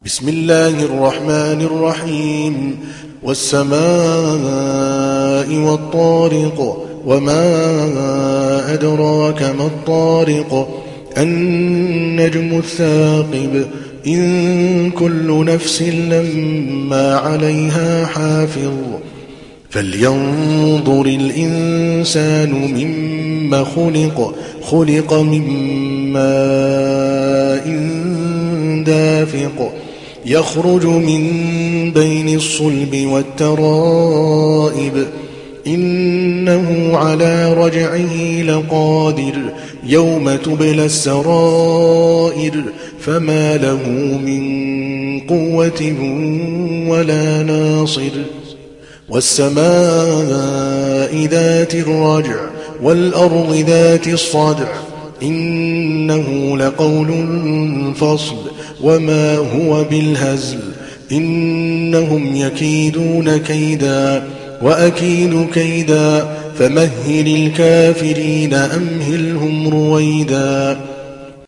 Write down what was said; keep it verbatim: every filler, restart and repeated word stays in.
بسم الله الرحمن الرحيم والسماء والطارق وما أدراك ما الطارق النجم الثاقب إن كل نفس لما عليها حافظ فلينظر الإنسان مما خلق خلق من ماء دافق يخرج من بين الصلب والترائب إنه على رجعه لقادر يوم تبلى السرائر فما له من قوة ولا ناصر والسماء ذات الرجع والأرض ذات الصدع إنه لقول فصل وما هو بالهزل إنهم يكيدون كيدا وأكيد كيدا فمهل الكافرين أمهلهم رويدا.